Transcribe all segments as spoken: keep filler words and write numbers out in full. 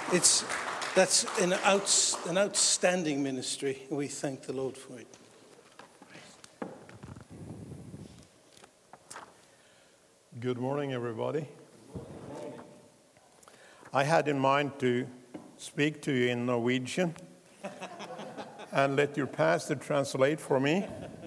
It's, that's an, outs, an outstanding ministry. We thank the Lord for it. Good morning, everybody. I had in mind to speak to you in Norwegian and let your pastor translate for me.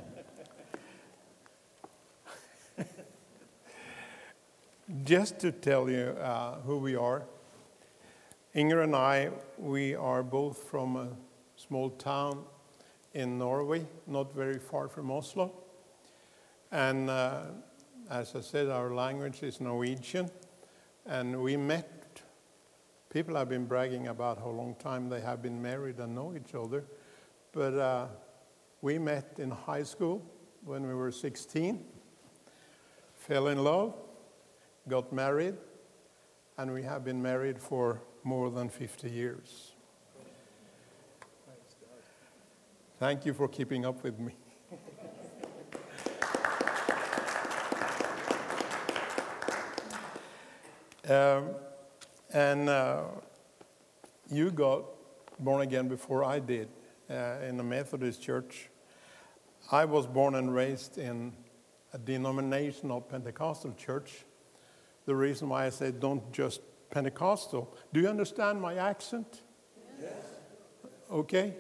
Just to tell you uh, who we are, Inger and I, we are both from a small town in Norway, not very far from Oslo. And uh, as I said, our language is Norwegian. And we met, people have been bragging about how long time they have been married and know each other. But uh, we met in high school when we were sixteen, fell in love, got married, and we have been married for more than fifty years. Thank you for keeping up with me. um, and uh, you got born again before I did uh, in a Methodist church. I was born and raised in a denominational Pentecostal church. The reason why I say don't just Pentecostal. Do you understand my accent? Yes. Okay.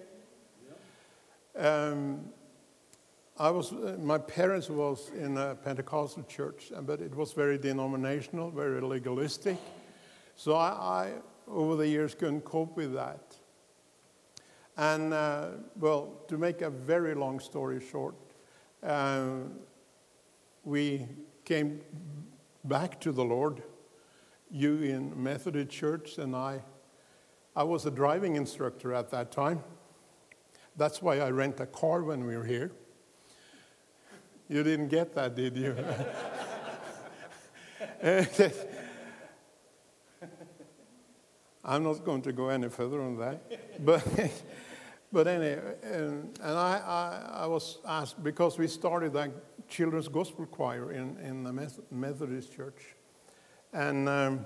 Um, I was. Uh, my parents was in a Pentecostal church, but it was very denominational, very legalistic. So I, I over the years, couldn't cope with that. And uh, well, to make a very long story short, uh, we came back to the Lord. You in Methodist Church, and I, I was a driving instructor at that time. That's why I rent a car when we were here. You didn't get that, did you? I'm not going to go any further on that. But, but anyway, and, and I, I, I was asked, because we started a children's gospel choir in, in the Methodist Church. And um,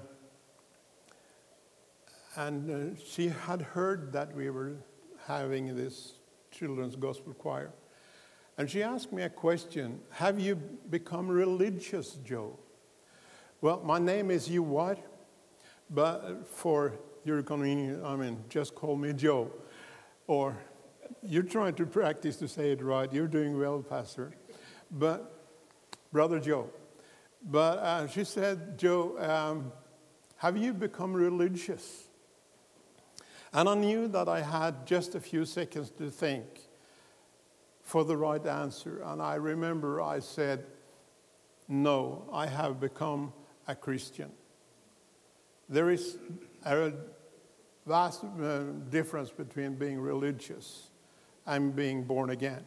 and uh, she had heard that we were having this children's gospel choir. And she asked me a question, have you become religious, Joe? Well, my name is you what? But for your convenience, I mean, just call me Joe. Or you're trying to practice to say it right. You're doing well, Pastor. But Brother Joe. But uh, she said, Joe, um, have you become religious? And I knew that I had just a few seconds to think for the right answer. And I remember I said, no, I have become a Christian. There is a vast uh, difference between being religious and being born again.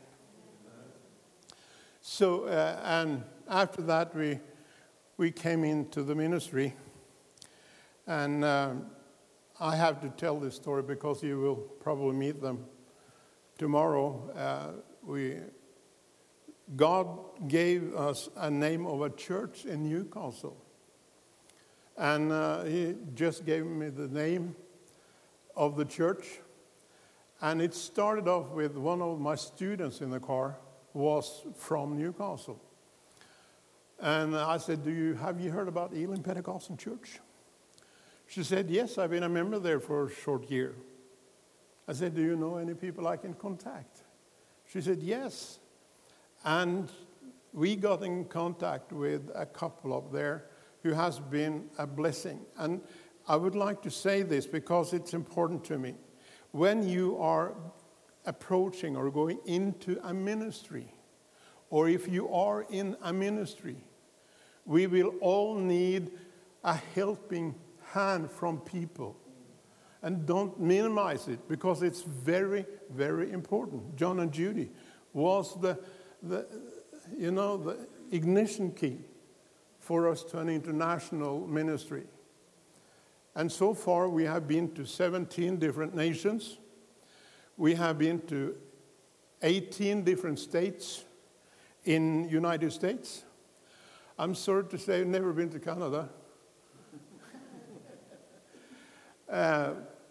So, uh, and after that, we we came into the ministry, and um, I have to tell this story because you will probably meet them tomorrow. Uh, we God gave us a name of a church in Newcastle, and uh, He just gave me the name of the church, and it started off with one of my students in the car was from Newcastle. And I said, "Do you have you heard about Elim Pentecostal Church?" She said, "Yes, I've been a member there for a short year." I said, "Do you know any people I can contact?" She said, "Yes." And we got in contact with a couple up there who has been a blessing. And I would like to say this because it's important to me. When you are approaching or going into a ministry, or if you are in a ministry, we will all need a helping hand from people. And don't minimize it, because it's very, very important. John and Judy was the, the you know, the ignition key for us to an international ministry. And so far, we have been to seventeen different nations. We have been to eighteen different states in United States. I'm sorry to say I've never been to Canada. uh,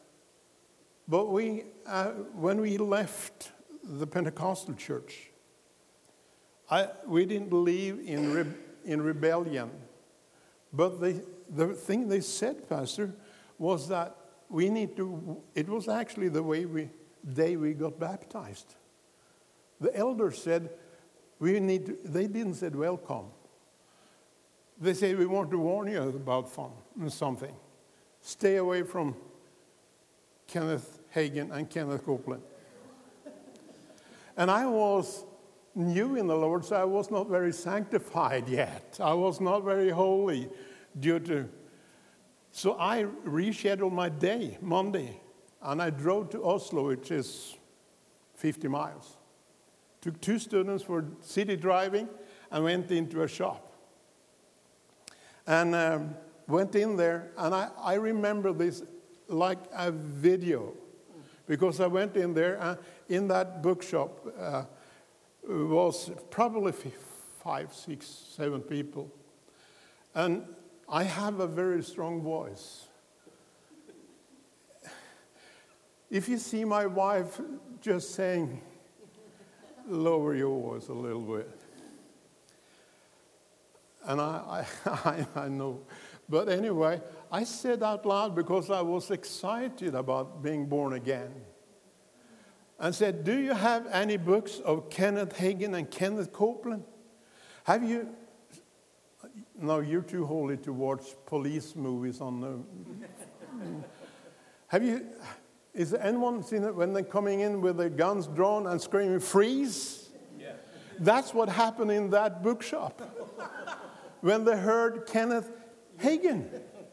But we, uh, when we left the Pentecostal church, I, we didn't leave in, re, in rebellion. But they, the thing they said, Pastor, was that we need to, it was actually the way we, day we got baptized. The elders said, we need to, they didn't say welcome. They said, we want to warn you about fun and something. Stay away from Kenneth Hagin and Kenneth Copeland. And I was new in the Lord, so I was not very sanctified yet. I was not very holy due to... So I rescheduled my day, Monday, and I drove to Oslo, which is fifty miles. Took two students for city driving and went into a shop. And um, went in there, and I, I remember this like a video, because I went in there, and in that bookshop uh, was probably five, six, seven people. And I have a very strong voice. If you see my wife just saying, lower your voice a little bit. And I, I, I know. But anyway, I said out loud because I was excited about being born again. And said, do you have any books of Kenneth Hagin and Kenneth Copeland? Have you... No, you're too holy to watch police movies on the... Have you... Is anyone seen it when they're coming in with their guns drawn and screaming, freeze? Yeah. That's what happened in that bookshop. When they heard Kenneth Hagin.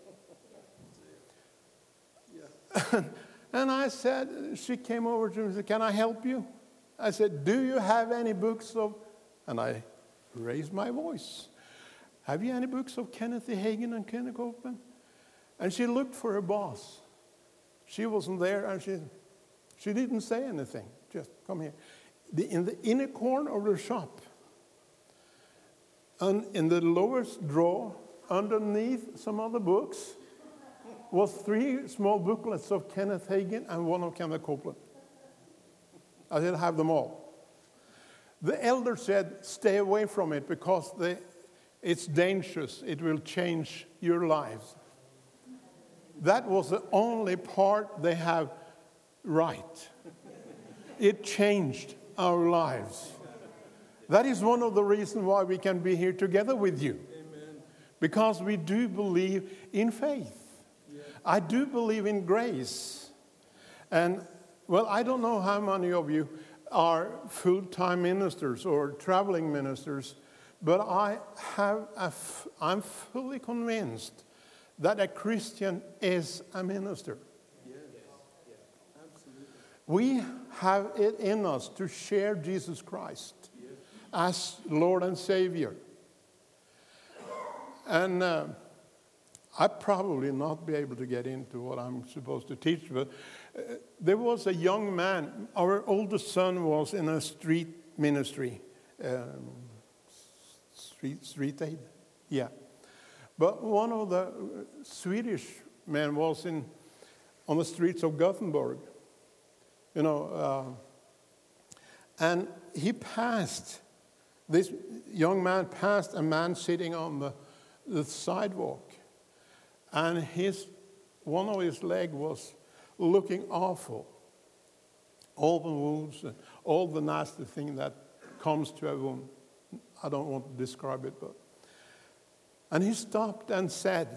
Yeah. And I said, she came over to me and said, can I help you? I said, do you have any books of... And I raised my voice. Have you any books of Kenneth Hagin and Kenneth Copeland? And she looked for her boss. She wasn't there, and she, she didn't say anything. Just come here. The, in the inner corner of the shop, and in the lowest drawer, underneath some other books, was three small booklets of Kenneth Hagin and one of Kenneth Copeland. I didn't have them all. The elder said, stay away from it because they, it's dangerous. It will change your lives. That was the only part they have right. It changed our lives. That is one of the reasons why we can be here together with you. Amen. Because we do believe in faith. Yeah. I do believe in grace. And, well, I don't know how many of you are full-time ministers or traveling ministers, but I have a f- I'm fully convinced that a Christian is a minister. Yes. Yeah. Absolutely. We have it in us to share Jesus Christ yes. as Lord and Savior. And uh, I'd probably not be able to get into what I'm supposed to teach, but uh, there was a young man. Our oldest son was in a street ministry, um, street, street aid, yeah. But one of the Swedish men was in on the streets of Gothenburg, you know, uh, and he passed, this young man passed a man sitting on the, the sidewalk, and his one of his leg was looking awful. Open wounds, and all the nasty thing that comes to a wound. I don't want to describe it, but... And he stopped and said,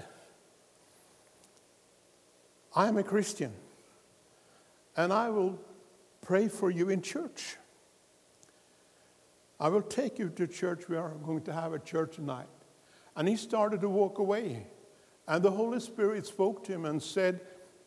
I am a Christian, and I will pray for you in church. I will take you to church. We are going to have a church tonight. And he started to walk away. And the Holy Spirit spoke to him and said,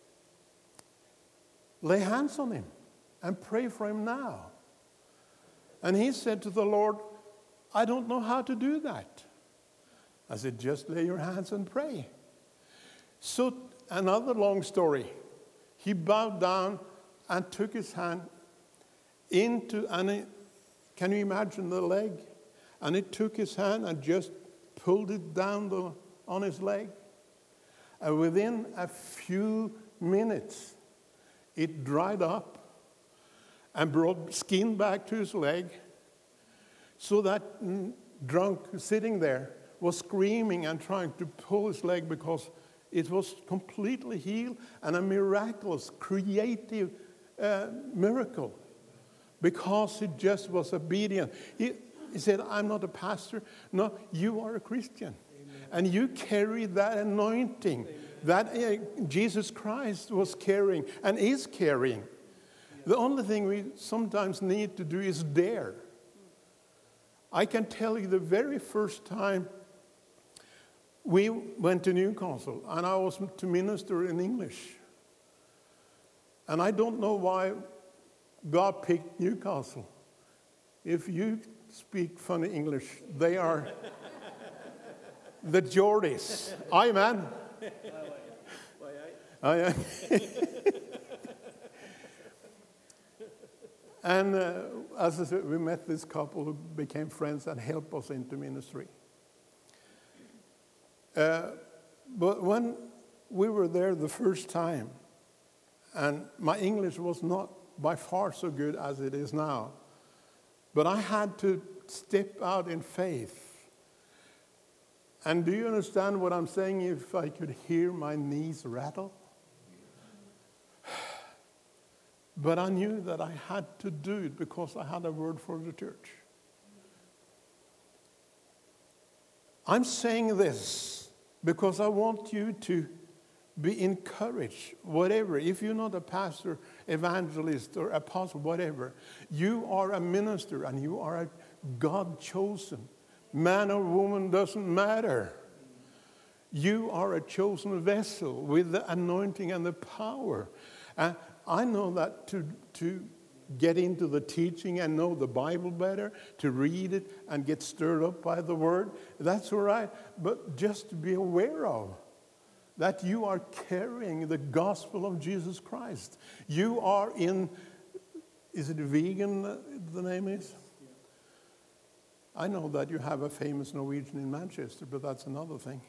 lay hands on him and pray for him now. And he said to the Lord, I don't know how to do that. I said, just lay your hands and pray. So another long story. He bowed down and took his hand into, and he, can you imagine the leg? And he took his hand and just pulled it down the, on his leg. And within a few minutes, it dried up and brought skin back to his leg, so that mm, drunk sitting there was screaming and trying to pull his leg because it was completely healed, and a miraculous, creative uh, miracle, because he just was obedient. He, he said, I'm not a pastor. No, you are a Christian. Amen. And you carry that anointing. Amen. That uh, Jesus Christ was carrying and is carrying. Yeah. The only thing we sometimes need to do is dare. I can tell you the very first time we went to Newcastle, and I was to minister in English. And I don't know why God picked Newcastle. If you speak funny English, they are the Geordies. Aye, man. Aye, aye. And uh, as I said, we met this couple who became friends and helped us into ministry. Uh, but when we were there the first time, and my English was not by far so good as it is now, but I had to step out in faith. And do you understand what I'm saying? If I could hear my knees rattle? But I knew that I had to do it because I had a word for the church. I'm saying this because I want you to be encouraged, whatever. If you're not a pastor, evangelist, or apostle, whatever, you are a minister and you are a God-chosen. Man or woman doesn't matter. You are a chosen vessel with the anointing and the power. And I know that to, to get into the teaching and know the Bible better, to read it and get stirred up by the Word, that's all right. But just to be aware of that you are carrying the gospel of Jesus Christ. You are in, is it vegan, the name is? I know that you have a famous Norwegian in Manchester, but that's another thing.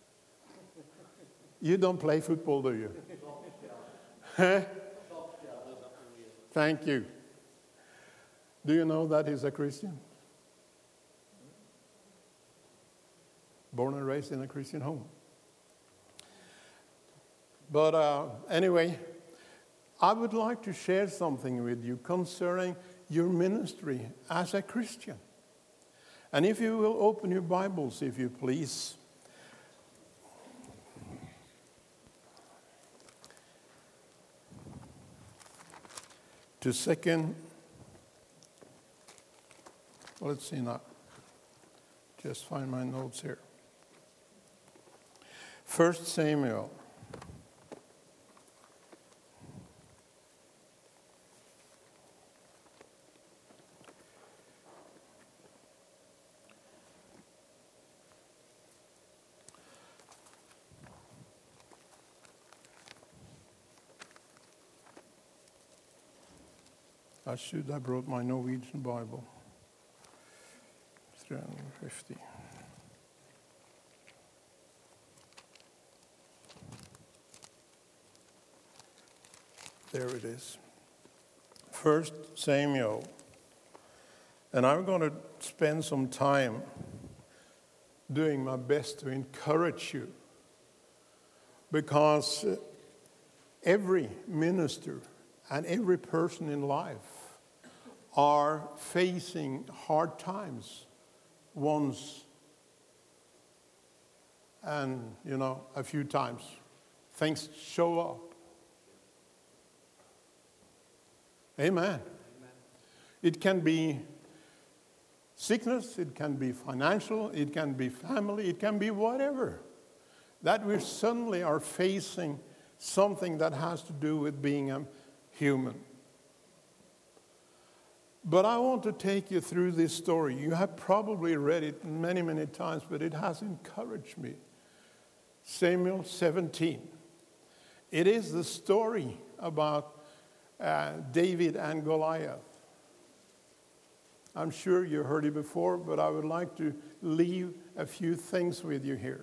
You don't play football, do you? Huh? Thank you. Do you know that he's a Christian? Born and raised in a Christian home. But uh, anyway, I would like to share something with you concerning your ministry as a Christian. And if you will open your Bibles, if you please. To second, let's see now. Just find my notes here. First Samuel. I should have brought my Norwegian Bible. three hundred fifty. There it is. First Samuel. And I'm going to spend some time doing my best to encourage you. Because every minister and every person in life are facing hard times once and, you know, a few times. Things show up. Amen. Amen. It can be sickness, it can be financial, it can be family, it can be whatever. That we suddenly are facing something that has to do with being a human. But I want to take you through this story. You have probably read it many, many times, but it has encouraged me. Samuel seventeen. It is the story about uh, David and Goliath. I'm sure you heard it before, but I would like to leave a few things with you here.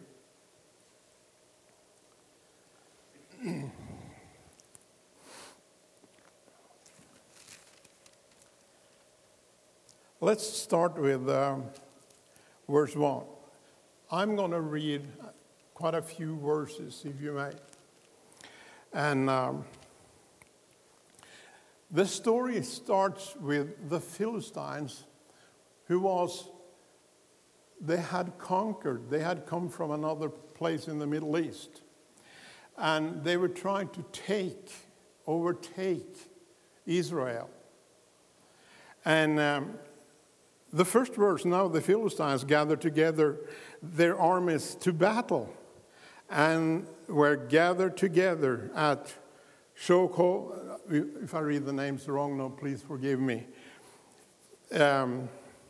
Let's start with um, verse one. I'm going to read quite a few verses, if you may. And um, the story starts with the Philistines, who was, they had conquered, they had come from another place in the Middle East. And they were trying to take, overtake Israel. And um, the first verse, now the Philistines gathered together their armies to battle, and were gathered together at Shoko. If I read the names wrong, no, please forgive me. Um,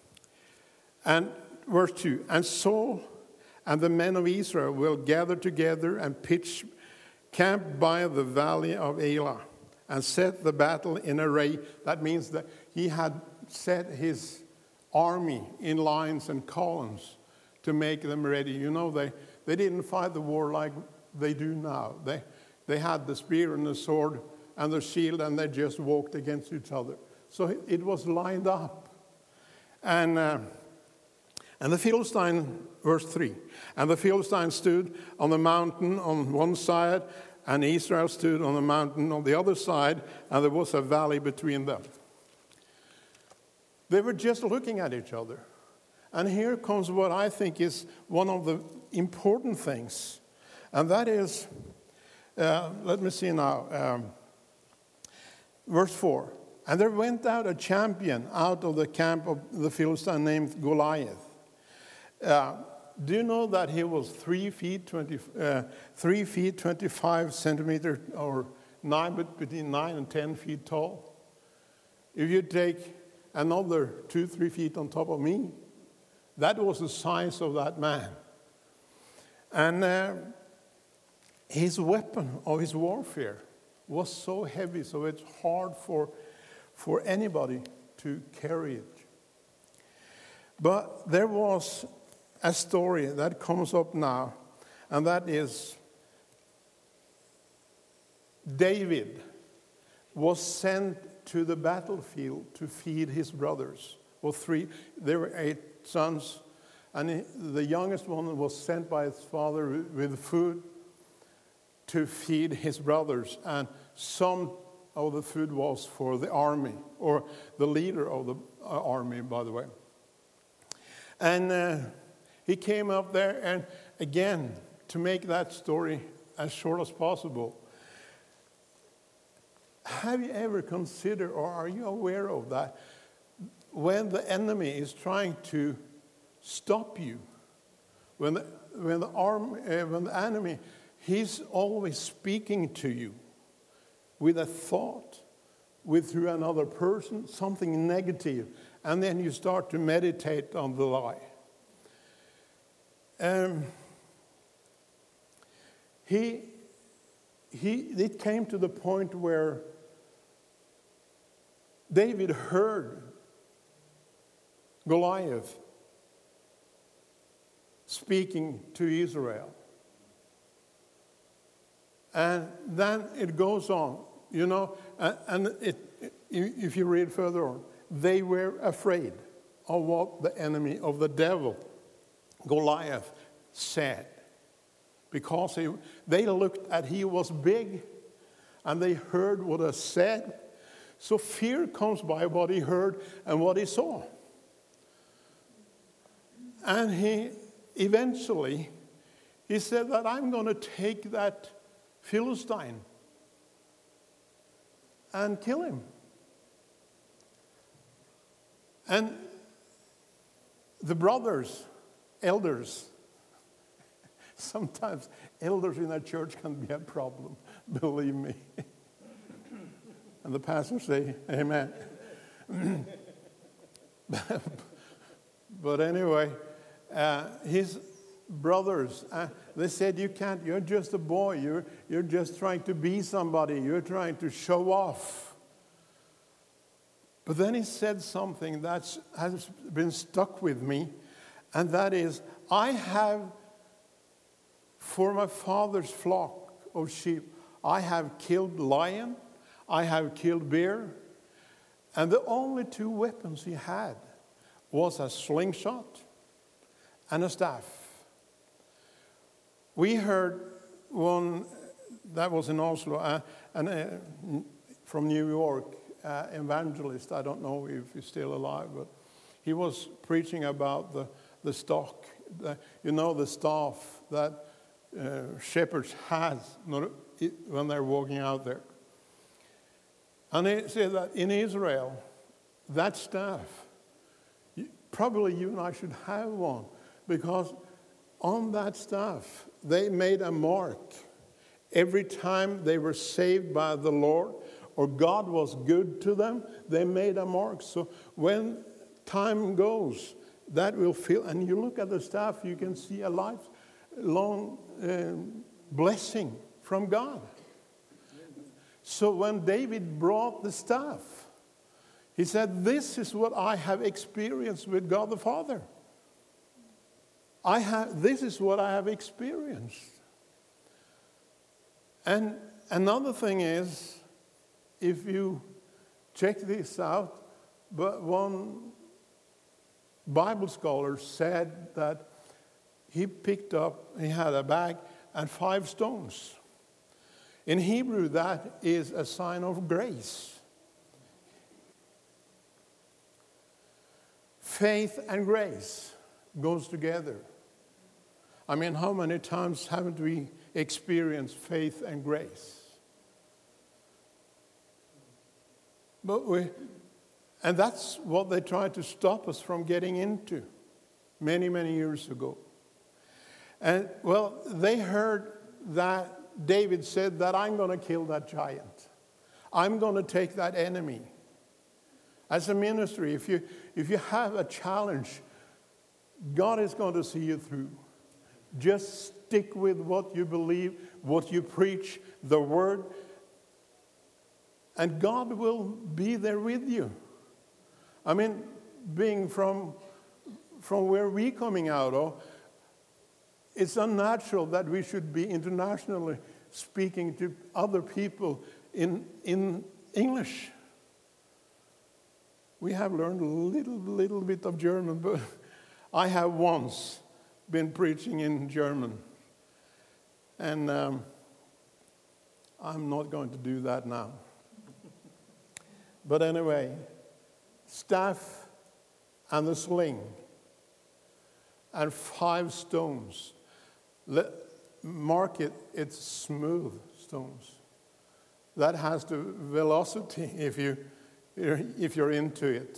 and verse two, and Saul and the men of Israel will gather together and pitch camp by the valley of Elah, and set the battle in array. That means that he had set his army in lines and columns to make them ready. You know, they, they didn't fight the war like they do now. They, they had the spear and the sword and the shield, and they just walked against each other. So it, it was lined up. And, uh, and the Philistine, verse three, and the Philistines stood on the mountain on one side, and Israel stood on the mountain on the other side, and there was a valley between them. They were just looking at each other. And here comes what I think is one of the important things. And that is, uh, let me see now, um, verse four. And there went out a champion out of the camp of the Philistine named Goliath. Uh, do you know that he was three feet twenty, uh, three feet twenty-five centimeters, or nine, but between nine and ten feet tall? If you take another two, three feet on top of me, that was the size of that man. And uh, his weapon of his warfare was so heavy, so it's hard for, for anybody to carry it. But there was a story that comes up now, and that is David was sent to the battlefield to feed his brothers. Well, three, there were eight sons, and he, the youngest one was sent by his father with, with food to feed his brothers, and some of the food was for the army, or the leader of the uh, army, by the way. And uh, he came up there, and again, to make that story as short as possible, have you ever considered, or are you aware of that, when the enemy is trying to stop you, when the, when the, arm, uh, when the enemy, he's always speaking to you with a thought, with through another person, something negative, and then you start to meditate on the lie. Um, he, he, it came to the point where David heard Goliath speaking to Israel. And then it goes on, you know, and it, if you read further on, they were afraid of what the enemy of the devil, Goliath, said. Because he, they looked at he was big, and they heard what he said. So fear comes by what he heard and what he saw. And he eventually, he said that I'm going to take that Philistine and kill him. And the brothers, elders, sometimes elders in a church can be a problem, believe me. And the pastor say, amen. But anyway, uh, his brothers, uh, they said, you can't, you're just a boy. You're, you're just trying to be somebody. You're trying to show off. But then he said something that has been stuck with me, and that is, I have, for my father's flock of sheep, I have killed lion, I have killed bear, and the only two weapons he had was a slingshot and a staff. We heard one that was in Oslo, uh, and uh, from New York, uh, evangelist. I don't know if he's still alive, but he was preaching about the the stock, the, you know, the staff that uh, shepherds has when they're walking out there. And he said that in Israel, that staff, probably you and I should have one, because on that staff, they made a mark. Every time they were saved by the Lord, or God was good to them, they made a mark. So when time goes, that will feel, and you look at the staff, you can see a lifelong uh, blessing from God. So when David brought the staff, he said, this is what I have experienced with God the Father. I have, this is what I have experienced. And another thing is, if you check this out, but one Bible scholar said that he picked up, he had a bag and five stones. In Hebrew, that is a sign of grace. Faith and grace goes together. I mean, how many times haven't we experienced faith and grace? But we, and that's what they tried to stop us from getting into many, many years ago. And, well, they heard that David said that I'm going to kill that giant. I'm going to take that enemy. As a ministry, if you, if you have a challenge, God is going to see you through. Just stick with what you believe, what you preach, the word, and God will be there with you. I mean, being from, from where we're coming out of, it's unnatural that we should be internationally speaking to other people in, in English. We have learned a little, little bit of German, but I have once been preaching in German. And um, I'm not going to do that now. But anyway, staff and the sling and five stones. Let, mark it, it's smooth stones. That has the velocity if, you, if you're into it.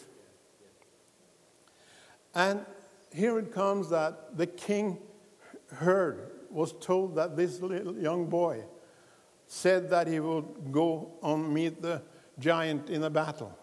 And here it comes that the king heard, was told that this little young boy said that he would go and meet the giant in a battle.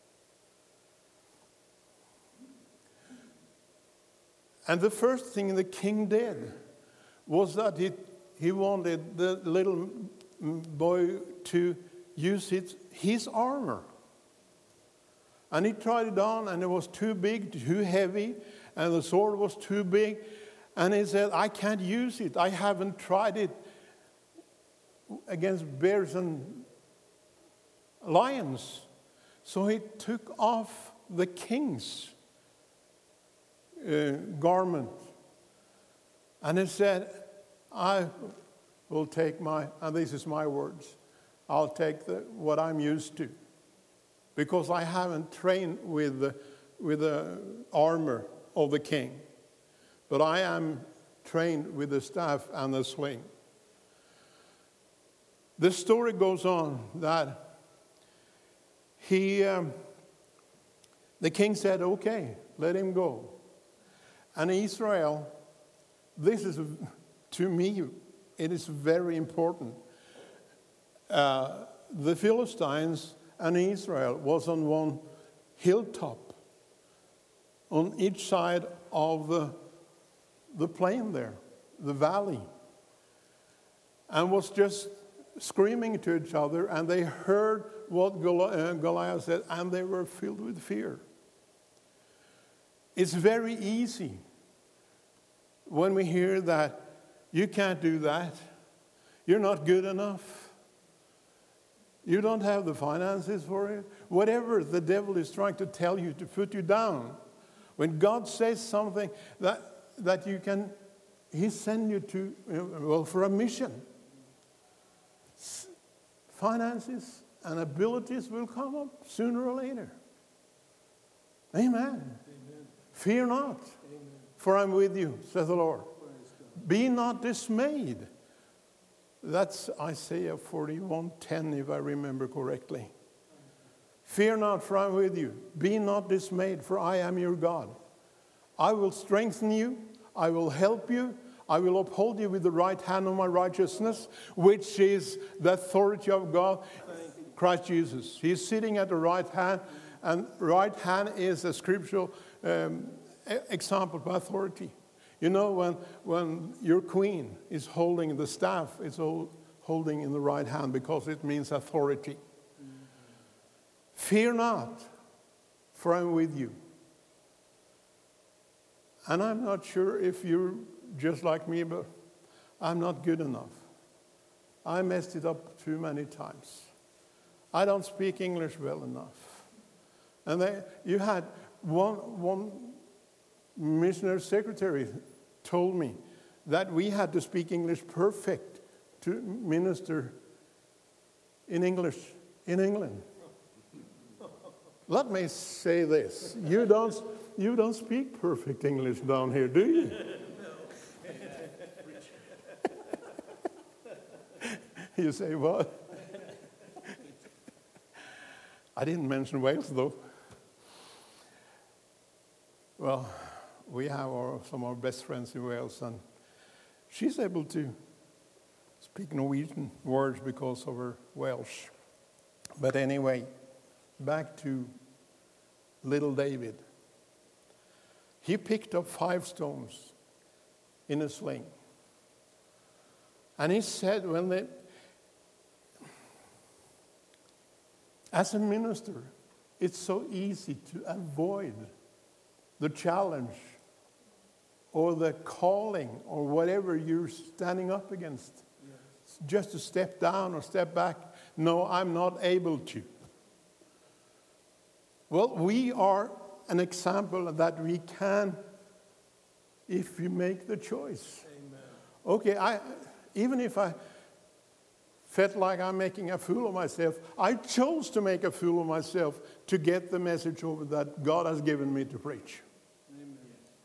And the first thing the king did was that he, he wanted the little boy to use his, his armor. And he tried it on, and it was too big, too heavy, and the sword was too big. And he said, I can't use it. I haven't tried it against bears and lions. So he took off the king's uh, garment. And he said, I will take my, and this is my words, I'll take the, what I'm used to. Because I haven't trained with the, with the armor of the king. But I am trained with the staff and the sling. The story goes on that he, um, the king said, okay, let him go. And Israel, this is, to me, it is very important. Uh, the Philistines and Israel was on one hilltop on each side of the, the plain there, the valley, and was just screaming to each other, and they heard what Goliath said, and they were filled with fear. It's very easy when we hear that you can't do that, you're not good enough, you don't have the finances for it, whatever the devil is trying to tell you to put you down. When God says something that, that you can, he sends you to, well, for a mission. Finances and abilities will come up sooner or later. Amen. Amen. Fear not, Amen. For I'm with you, says the Lord. Be not dismayed. That's Isaiah forty-one ten, if I remember correctly. Fear not, for I am with you. Be not dismayed, for I am your God. I will strengthen you. I will help you. I will uphold you with the right hand of my righteousness, which is the authority of God, Christ Jesus. He's sitting at the right hand, and right hand is a scriptural um, example of authority. You know, when, when your queen is holding the staff, it's all holding in the right hand because it means authority. Mm-hmm. Fear not, for I'm with you. And I'm not sure if you're just like me, but I'm not good enough. I messed it up too many times. I don't speak English well enough. And they, you had one, one missionary secretary told me that we had to speak English perfect to minister in English in England. Let me say this. You don't, you don't speak perfect English down here, do you? You say, what? I didn't mention Wales, though. Well, we have our, some of our best friends in Wales, and she's able to speak Norwegian words because of her Welsh. But anyway, back to little David. He picked up five stones in a sling. And he said, when they, as a minister, it's so easy to avoid the challenge or the calling or whatever you're standing up against. Yes. Just to step down or step back. No, I'm not able to. Well, we are an example that we can if we make the choice. Amen. Okay, I, even if I felt like I'm making a fool of myself, I chose to make a fool of myself to get the message over that God has given me to preach. Amen.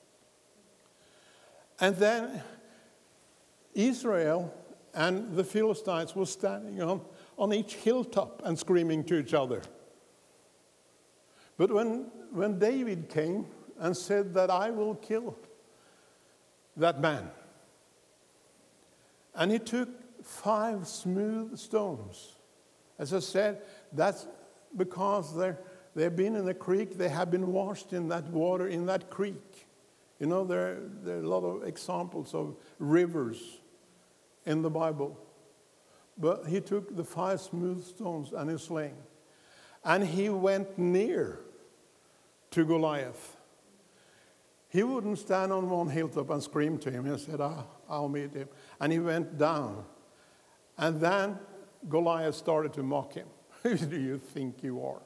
And then Israel and the Philistines were standing on, on each hilltop and screaming to each other. But when, when David came and said that I will kill that man, and he took five smooth stones. As I said, that's because they're, they've been in the creek, they have been washed in that water, in that creek. You know, there, there are a lot of examples of rivers in the Bible. But he took the five smooth stones and his sling, and he went near to Goliath. He wouldn't stand on one hilltop and scream to him. He said, ah, I'll meet him. And he went down. And then Goliath started to mock him. Who do you think you are?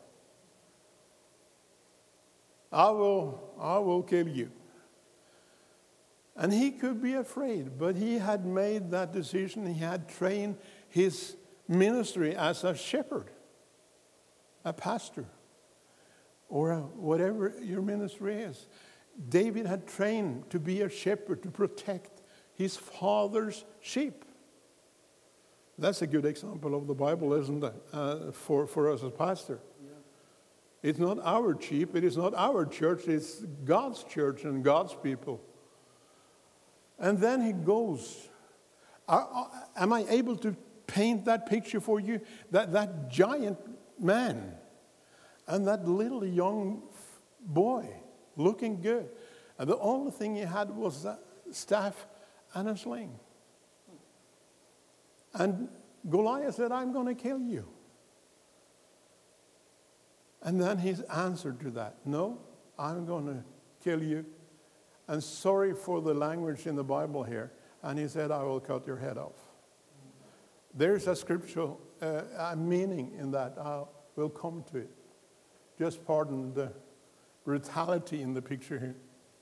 I will, I will kill you. And he could be afraid, but he had made that decision. He had trained his ministry as a shepherd, a pastor, or a, whatever your ministry is. David had trained to be a shepherd, to protect his father's sheep. That's a good example of the Bible, isn't it, uh, for, for us as pastor? Yeah. It's not our sheep, it is not our church, it's God's church and God's people. And then he goes. Are, are, am I able to paint that picture for you? That, that giant man and that little young boy looking good. And the only thing he had was a staff and a sling. And Goliath said, I'm going to kill you. And then his answer to that, no, I'm going to kill you. And sorry for the language in the Bible here. And he said, I will cut your head off. There's a scriptural uh, a meaning in that. I will come to it. Just pardon the brutality in the picture here.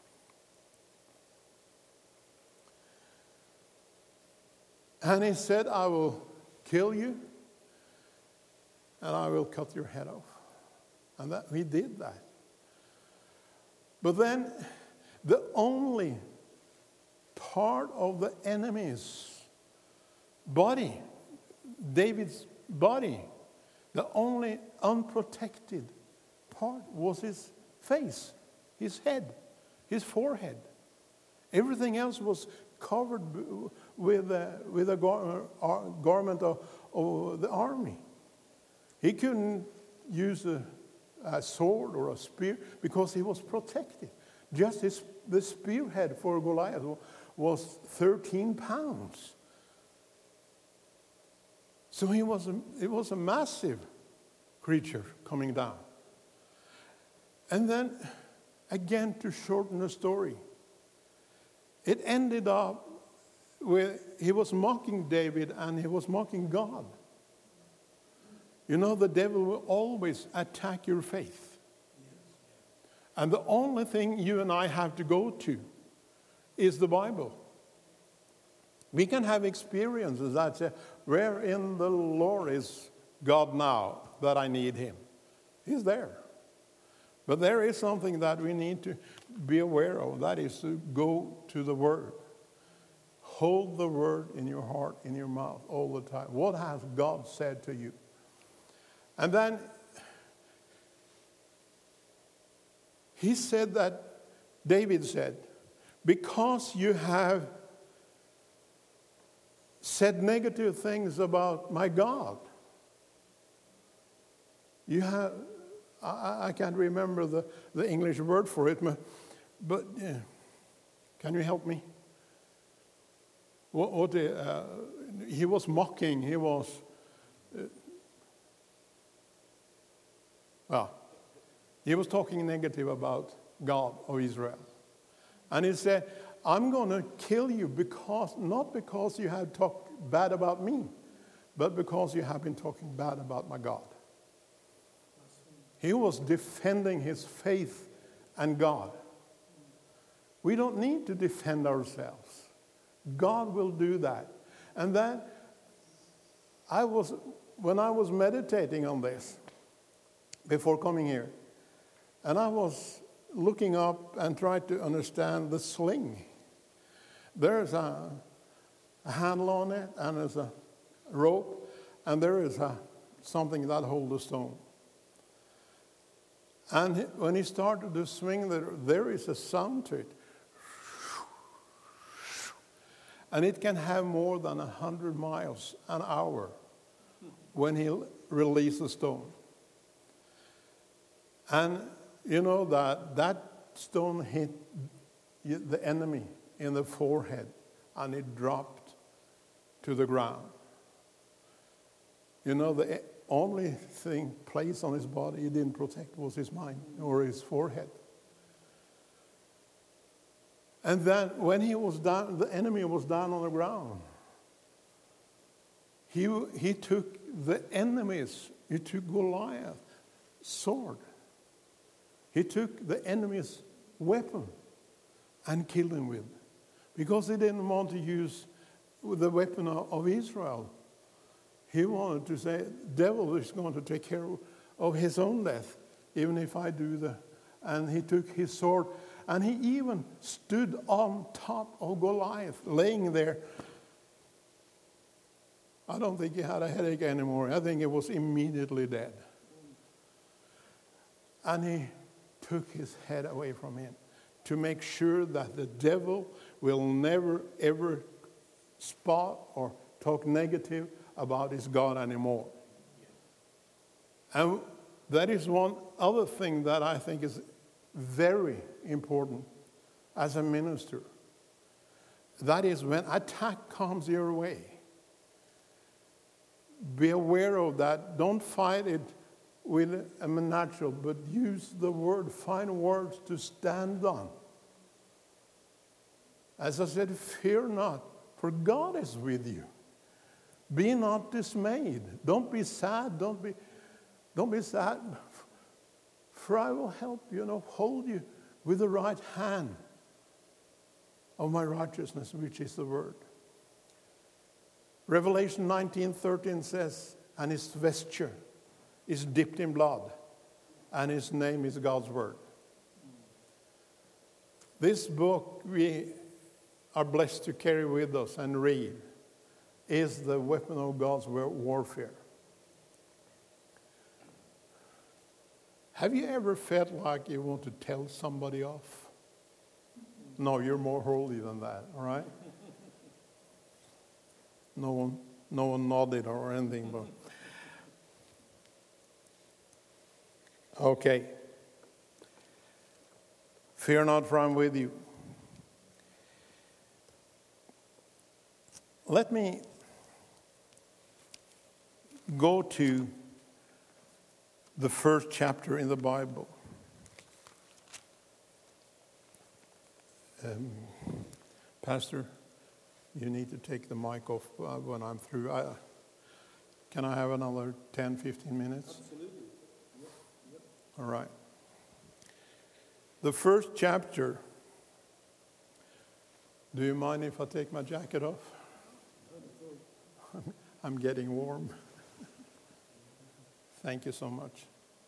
And he said, I will kill you and I will cut your head off. And that, he did that. But then the only part of the enemy's body, David's body, the only unprotected part was his face, his head, his forehead. Everything else was covered with a, with a gar, uh, garment of, of the army. He couldn't use a, a sword or a spear because he was protected. Just his, the spearhead for Goliath was thirteen pounds. So he was a, it was a massive creature coming down. And then, again, to shorten the story, it ended up with he was mocking David and he was mocking God. You know, the devil will always attack your faith. And the only thing you and I have to go to is the Bible. We can have experiences that say, where in the Lord is God now that I need him? He's there. But there is something that we need to be aware of. That is to go to the Word. Hold the Word in your heart, in your mouth all the time. What has God said to you? And then he said that, David said, because you have said negative things about my God, you have, I, I can't remember the, the English word for it, but, but yeah. Can you help me? What, what the, uh, he was mocking, he was, uh, well, he was talking negative about God of Israel. And he said, I'm going to kill you because, not because you have talked bad about me, but because you have been talking bad about my God. He was defending his faith and God. We don't need to defend ourselves. God will do that. And then I was, when I was meditating on this before coming here, and I was looking up and trying to understand the sling. There's a, a handle on it, and there's a rope, and there is a, something that holds the stone. And when he started to swing, there, there is a sound to it. And it can have more than one hundred miles an hour when he releases the stone. And you know that that stone hit the enemy in the forehead, and it dropped to the ground. You know, the only thing placed on his body he didn't protect was his mind or his forehead. And then when he was down, the enemy was down on the ground. He, he took the enemy's, he took Goliath's sword. He took the enemy's weapon and killed him with, because he didn't want to use the weapon of, of Israel. He wanted to say, devil is going to take care of his own death, even if I do the... And he took his sword, and he even stood on top of Goliath, laying there. I don't think he had a headache anymore. I think he was immediately dead. And he took his head away from him to make sure that the devil will never, ever spot or talk negative about his God anymore. And that is one other thing that I think is very important as a minister. That is, when attack comes your way, be aware of that. Don't fight it with a natural, but use the word, find words to stand on. As I said, fear not, for God is with you. Be not dismayed. Don't be sad. Don't be, don't be sad For I will help you and uphold you with the right hand of my righteousness, which is the word. Revelation nineteen thirteen says, and his vesture is dipped in blood, and his name is God's word. This book we are blessed to carry with us and read is the weapon of God's warfare. Have you ever felt like you want to tell somebody off? No, you're more holy than that, all right? No one, no one nodded or anything, but okay. Fear not, for I'm with you. Let me go to the first chapter in the Bible. Um, Pastor, you need to take the mic off uh, when I'm through. I, can I have another ten, fifteen minutes? Absolutely. Yep, yep. All right. The first chapter. Do you mind if I take my jacket off? I'm, I'm getting warm. Thank you so much.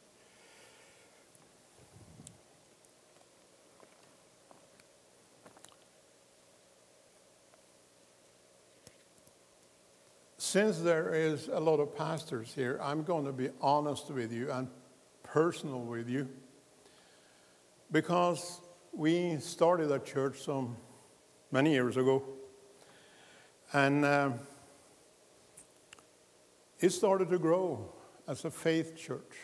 Since there is a lot of pastors here, I'm going to be honest with you and personal with you, because we started a church some many years ago, and uh, it started to grow as a faith church.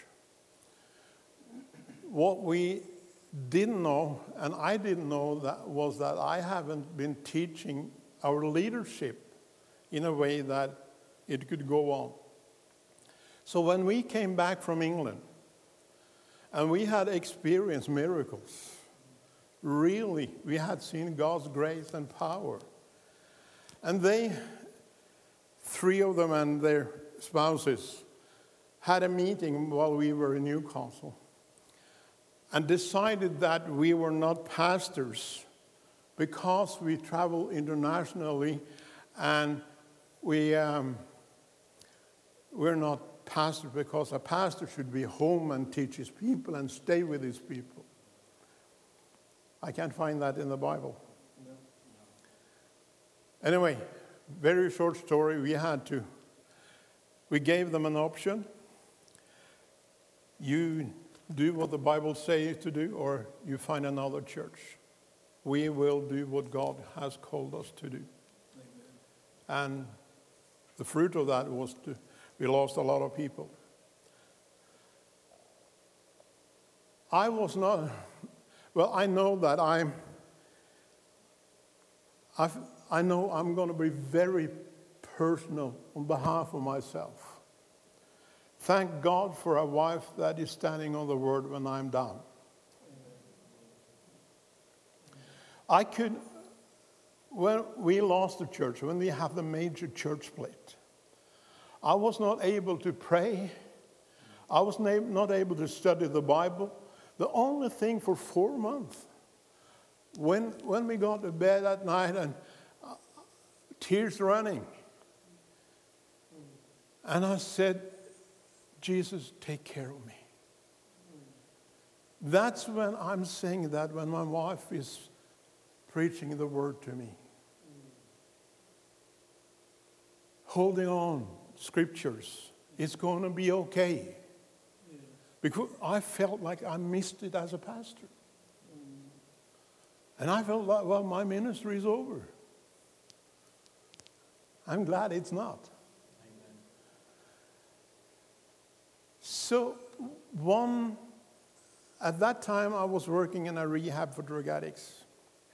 What we didn't know, and I didn't know, that was that I haven't been teaching our leadership in a way that it could go on. So when we came back from England, and we had experienced miracles, really, we had seen God's grace and power. And they, three of them and their spouses, had a meeting while we were in Newcastle and decided that we were not pastors because we travel internationally, and we, um, we're not pastors because a pastor should be home and teach his people and stay with his people. I can't find that in the Bible. No. Anyway, very short story. We had to, we gave them an option. You do what the Bible says to do, or you find another church. We will do what God has called us to do. Amen. And the fruit of that was to, we lost a lot of people. I was not, well, I know that I'm, I've, I know I'm going to be very personal on behalf of myself. Thank God for a wife that is standing on the word when I'm down. I could, when we lost the church, when we have the major church split, I was not able to pray. I was not able to study the Bible. The only thing for four months, when, when we got to bed at night and uh, tears running, and I said, Jesus, take care of me. That's when I'm saying that, when my wife is preaching the word to me. Holding on, scriptures, it's going to be okay. Because I felt like I missed it as a pastor. And I felt like, well, my ministry is over. I'm glad it's not. So one, at that time I was working in a rehab for drug addicts.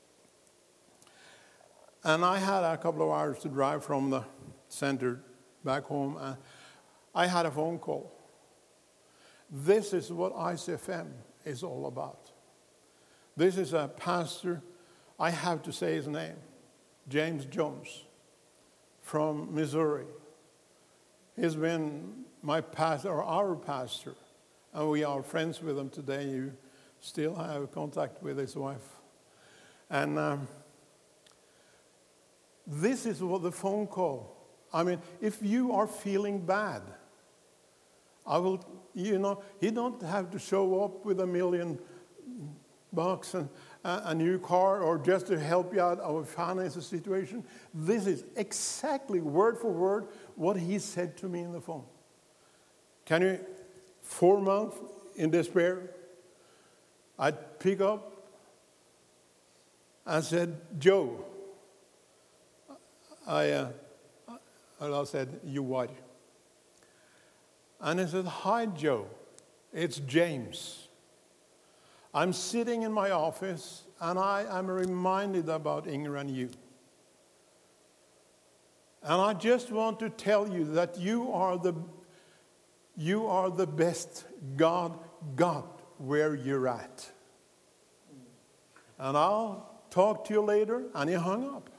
And I had a couple of hours to drive from the center back home. And I had a phone call. This is what I C F M is all about. This is a pastor, I have to say his name, James Jones from Missouri. He's been my pastor, or our pastor, And we are friends with him today. You still have contact with his wife. And um, this is what the phone call. I mean, if you are feeling bad, I will, you know, you don't have to show up with a million bucks and a, a new car or just to help you out of a financial situation. This is exactly word for word what he said to me in the phone. Can you, four months in despair, I'd pick up and said, Joe, I, uh, and I said, you what? And he said, hi, Joe, it's James. I'm sitting in my office, and I am reminded about Inger and you. And I just want to tell you that you are the, you are the best God got where you're at. And I'll talk to you later, and he hung up.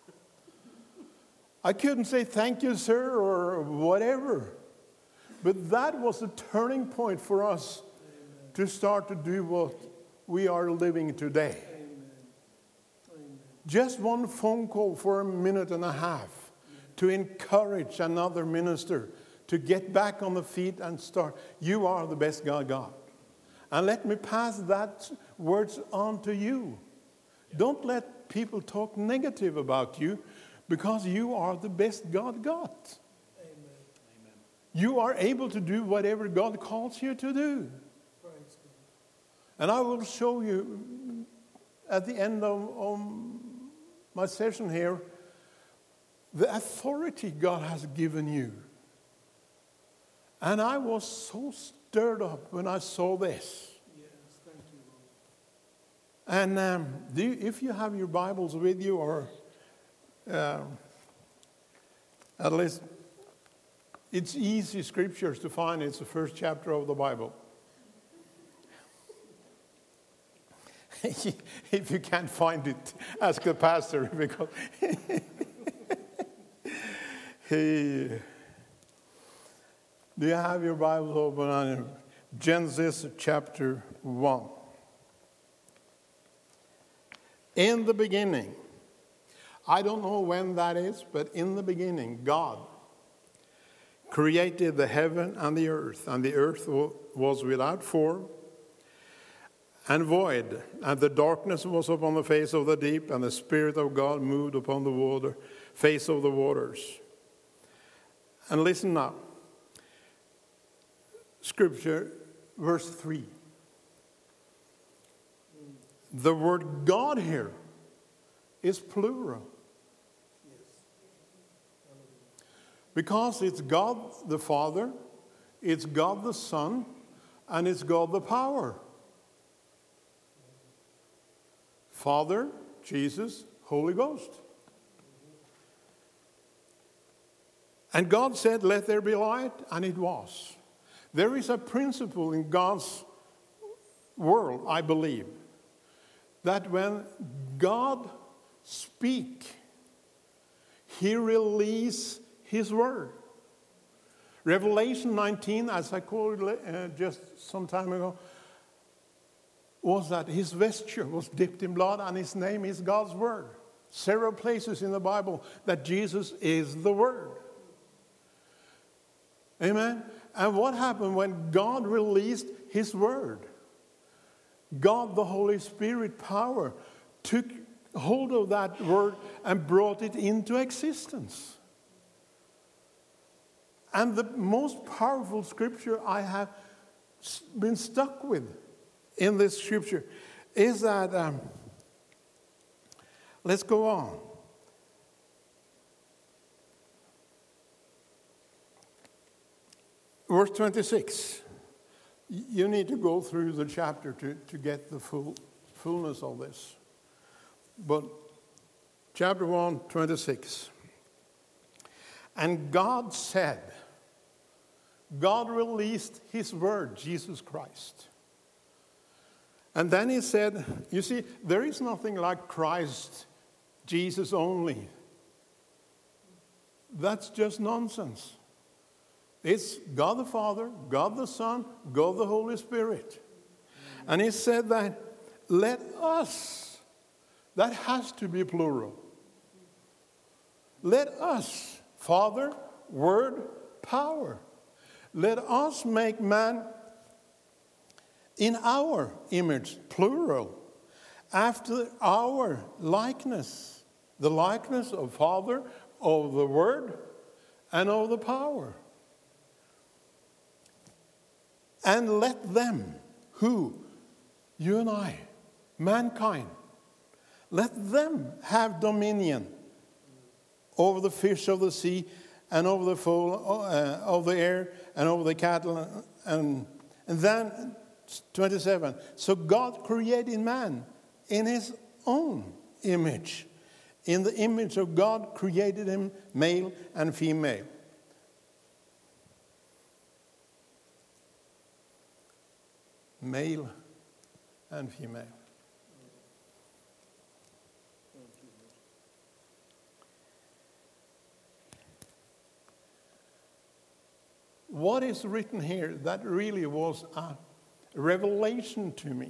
I couldn't say thank you, sir, or whatever. But that was a turning point for us Amen. To start to do what we are living today. Amen. Amen. Just one phone call for a minute and a half Amen. To encourage another minister to get back on the feet and start. You are the best God got. And let me pass that words on to you. Yeah. Don't let people talk negative about you, because you are the best God got. Amen. You are able to do whatever God calls you to do. And I will show you at the end of, of my session here the authority God has given you. And I was so stirred up when I saw this. Yes, thank you, Lord. And um, do you, if you have your Bibles with you, or uh, at least it's easy scriptures to find. It's the first chapter of the Bible. If you can't find it, ask the pastor, because he. Do you have your Bibles open on Genesis chapter one? In the beginning, I don't know when that is, but in the beginning, God created the heaven and the earth, and the earth was without form and void, and the darkness was upon the face of the deep, and the Spirit of God moved upon the water, face of the waters. And listen now. Scripture, verse three. The word God here is plural. Because it's God the Father, it's God the Son, and it's God the power. Father, Jesus, Holy Ghost. And God said, let there be light, and it was. There is a principle in God's world, I believe, that when God speaks, He releases His word. Revelation nineteen, as I quoted uh, just some time ago, was that his vesture was dipped in blood, and his name is God's word. Several places in the Bible that Jesus is the word. Amen? And what happened when God released his word? God, the Holy Spirit power, took hold of that word and brought it into existence. And the most powerful scripture I have been stuck with in this scripture is that, um, let's go on. Verse twenty-six. You need to go through the chapter to, to get the full fullness of this. But chapter one, twenty-six. And God said, God released his word, Jesus Christ. And then he said, you see, there is nothing like Christ, Jesus only. That's just nonsense. It's God the Father, God the Son, God the Holy Spirit. And he said that, let us, that has to be plural. Let us, Father, Word, power. Let us make man in our image, plural, after our likeness, the likeness of Father, of the Word, and of the power. And let them, who, you and I, mankind, let them have dominion over the fish of the sea and over the fowl uh, of the air and over the cattle. And, and then, twenty-seven, so God created man in his own image. In the image of God created him, male and female. Male and female. What is written here that really was a revelation to me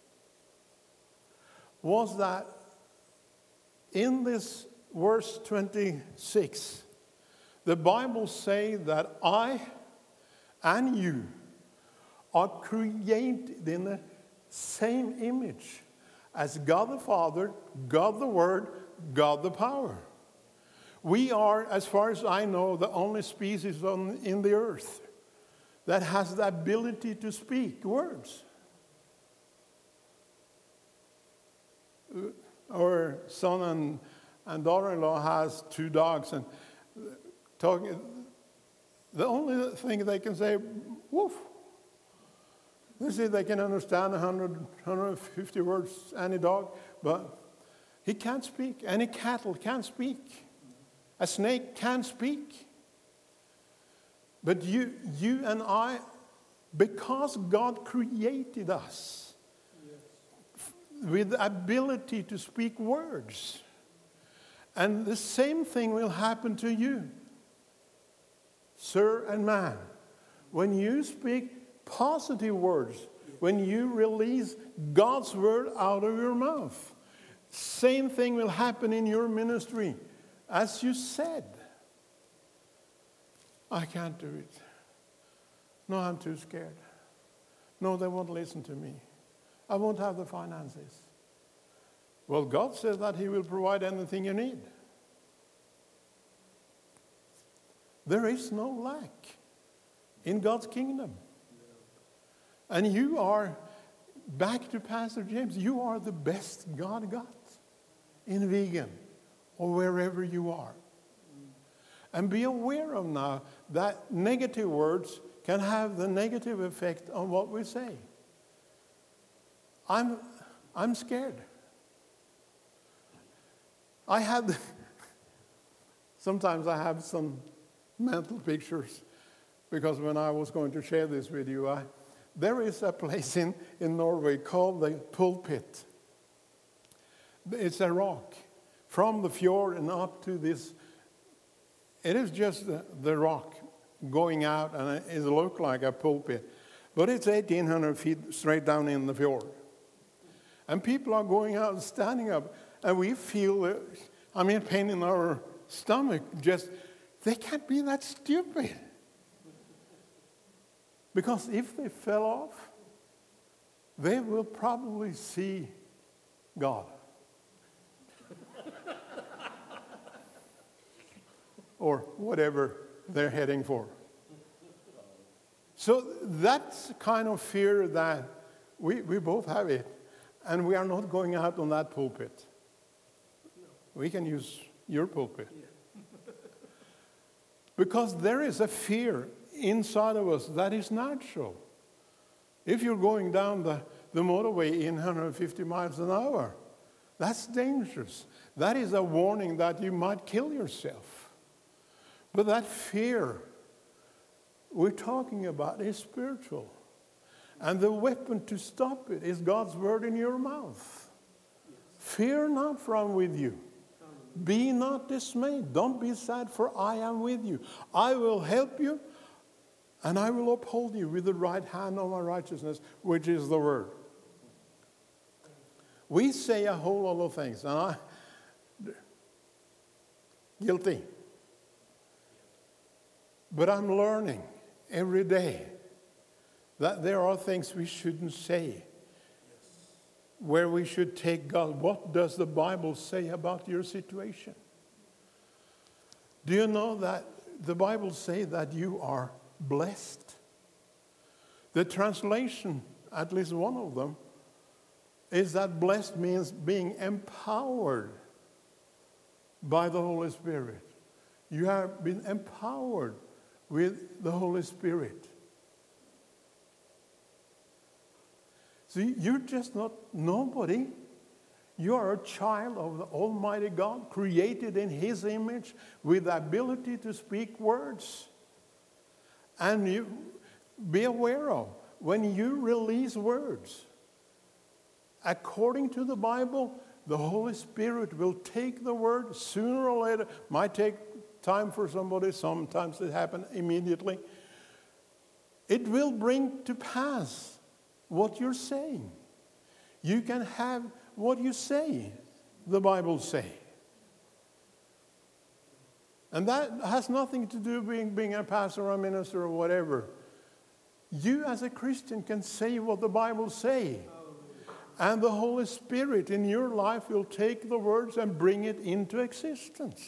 was that in this verse twenty-six, the Bible says that I and you are created in the same image as God the Father, God the Word, God the power. We are, as far as I know, the only species on, in the earth that has the ability to speak words. Our son and, and daughter-in-law has two dogs, and talking, the only thing they can say, woof. They say they can understand one hundred, one hundred fifty words, any dog, but he can't speak. Any cattle can't speak. A snake can't speak. But you, you and I, because God created us yes. with the ability to speak words, and the same thing will happen to you, sir and man. When you speak positive words, when you release God's word out of your mouth, same thing will happen in your ministry. As you said, I can't do it. No, I'm too scared. No, they won't listen to me. I won't have the finances. Well, God says that He will provide anything you need. There is no lack in God's kingdom. And you are, back to Pastor James, you are the best God got in Vegan or wherever you are. And be aware of now that negative words can have the negative effect on what we say. I'm, I'm scared. I had, sometimes I have some mental pictures, because when I was going to share this with you, I, there is a place in, in Norway called the Pulpit. It's a rock from the fjord and up to this. It is just the, the rock going out, and it looks like a pulpit. But it's eighteen hundred feet straight down in the fjord. And people are going out and standing up, and we feel, uh, I mean, pain in our stomach. Just, they can't be that stupid. Because if they fell off, they will probably see God. Or whatever they're heading for. So that's the kind of fear that we, we both have it. And we are not going out on that pulpit. We can use your pulpit. Because there is a fear inside of us that is natural. If you're going down the, the motorway in one hundred fifty miles an hour, that's dangerous. That is a warning that you might kill yourself. But that fear we're talking about is spiritual. And the weapon to stop it is God's word in your mouth. Yes. Fear not, for I am with you. Be not dismayed. Don't be sad, for I am with you. I will help you. And I will uphold you with the right hand of my righteousness, which is the word. We say a whole lot of things, and I guilty. But I'm learning every day that there are things we shouldn't say. Where we should take God. What does the Bible say about your situation? Do you know that the Bible says that you are blessed? The translation, at least one of them, is that blessed means being empowered by the Holy Spirit. You have been empowered with the Holy Spirit. See, you're just not nobody. You are a child of the Almighty God, created in His image with the ability to speak words. And you be aware of, when you release words, according to the Bible, the Holy Spirit will take the word sooner or later. Might take time for somebody. Sometimes it happens immediately. It will bring to pass what you're saying. You can have what you say, the Bible say. And that has nothing to do with being, being a pastor or a minister or whatever. You as a Christian can say what the Bible say. And the Holy Spirit in your life will take the words and bring it into existence.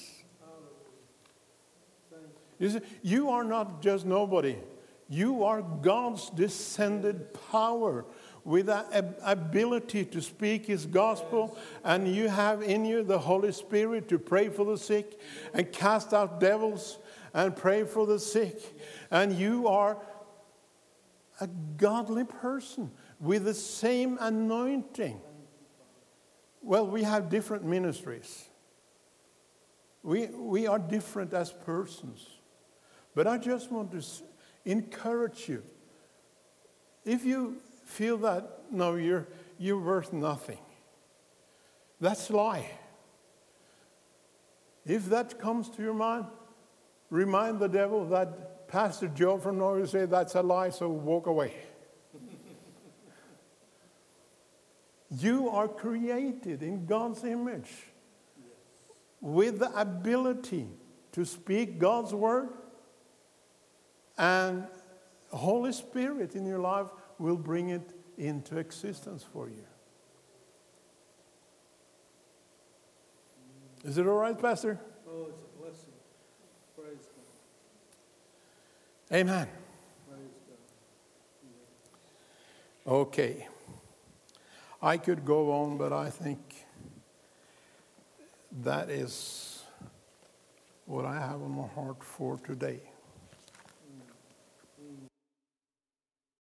You see, you are not just nobody. You are God's descended power with an ability to speak His gospel. And you have in you the Holy Spirit to pray for the sick and cast out devils and pray for the sick. And you are a godly person with the same anointing. Well, we have different ministries. We, we are different as persons. But I just want to encourage you. If you feel that, no, you're, you're worth nothing, that's a lie. If that comes to your mind, remind the devil that Pastor Joe from Norway said that's a lie, so walk away. You are created in God's image with the ability to speak God's word, and Holy Spirit in your life will bring it into existence for you. Is it all right, Pastor? Oh, it's a blessing. Praise God. Amen. Praise God. Okay. I could go on, but I think that is what I have on my heart for today.